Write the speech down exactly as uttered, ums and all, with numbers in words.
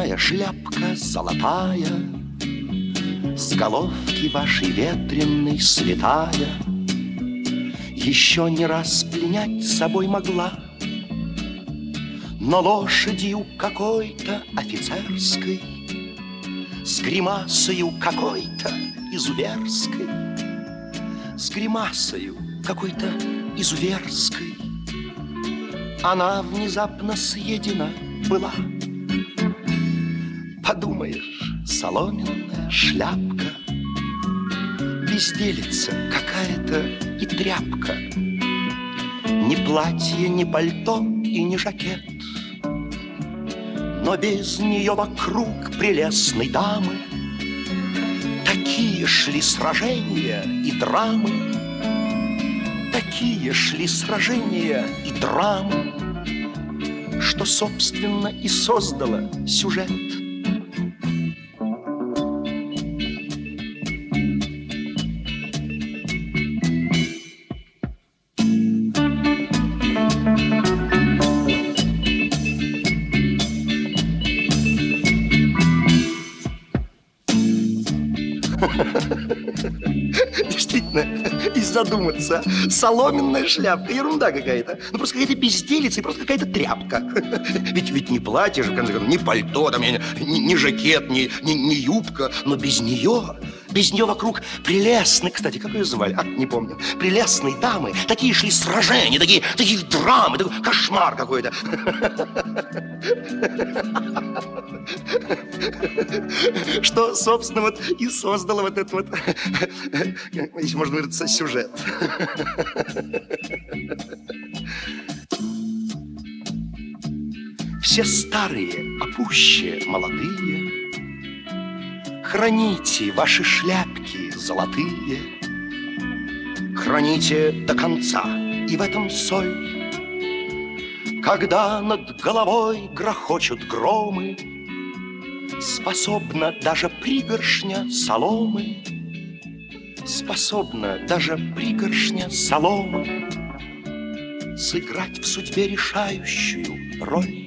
Старая шляпка золотая, с головки вашей ветреной слетая, еще не раз пленять собой могла, но лошадью какой-то офицерской, с гримасою какой-то изуверской, с гримасою какой-то изуверской, она внезапно съедена была. Подумаешь, соломенная шляпка, безделица какая-то и тряпка, ни платье, ни пальто и ни жакет, но без нее вокруг прелестной дамы такие шли сражения и драмы, такие шли сражения и драмы, что, собственно, и создало сюжет. Действительно, и задуматься. Соломенная шляпка, ерунда какая-то. Ну, просто какая-то безделица и просто какая-то тряпка. Ведь, ведь не платье же, не пальто, там, не, не жакет, не, не, не юбка. Но без нее, без нее вокруг прелестные, кстати, как ее звали? А, не помню. Прелестные дамы. Такие шли сражения, такие, такие драмы, такой кошмар какой-то. Что, собственно, вот и создало вот этот вот, если можно выразиться, сюжет. Все старые, а пуще молодые, храните ваши шляпки золотые, храните до конца, и в этом соль. Когда над головой грохочут громы, способна даже пригоршня соломы, способна даже пригоршня соломы сыграть в судьбе решающую роль.